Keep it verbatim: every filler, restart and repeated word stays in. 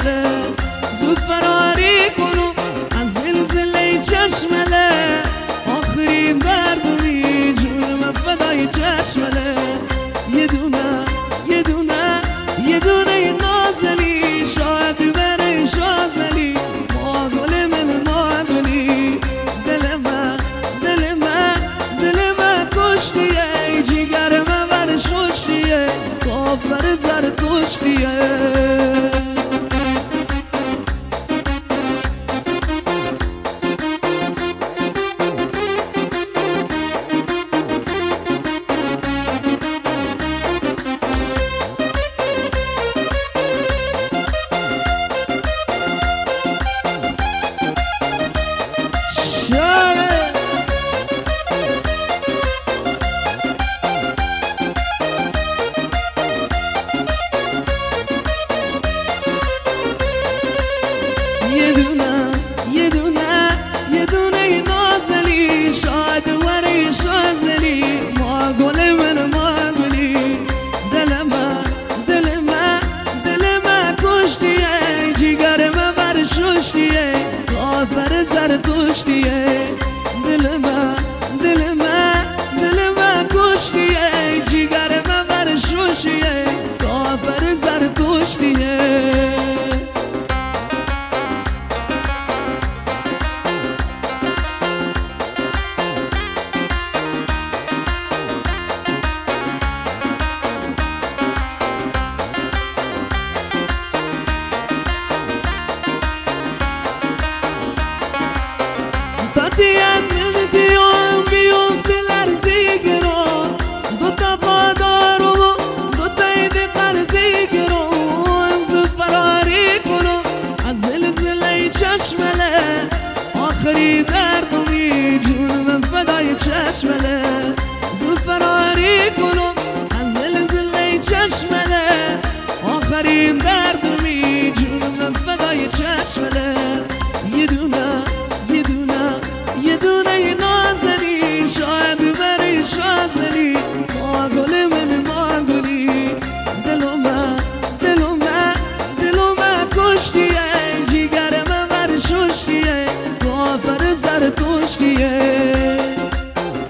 چشمله زود فراری کنو از زلزله چشمله آخرین دردمی جونم فدای چشمله یه دونه یه دونه یه دونه نازلی شاید بره شازلی ما گل من ما گلی دل من دل من دل من کشتیه جیگر من بر ششتیه کافر زر کشتیه یه دونه یه دونه یه دونه نازلی شاید وری شازلی ما گل من ما گلی دل من دل من دل من کشتیه جیگر من بر ششتیه کافر زر کشتیه دل من دل من دل من کشتیه جیگر من بر ششتیه کافر زر کشتیه تاتیان من دیوم بیوم دلرزی گرام دو تا پادارو دو تا اید قرزی گرام زود فراری کنم از زلزله چشمله آخری دردمی جونم فدای چشمله زود فراری کنم از زلزله چشمله آخرین درد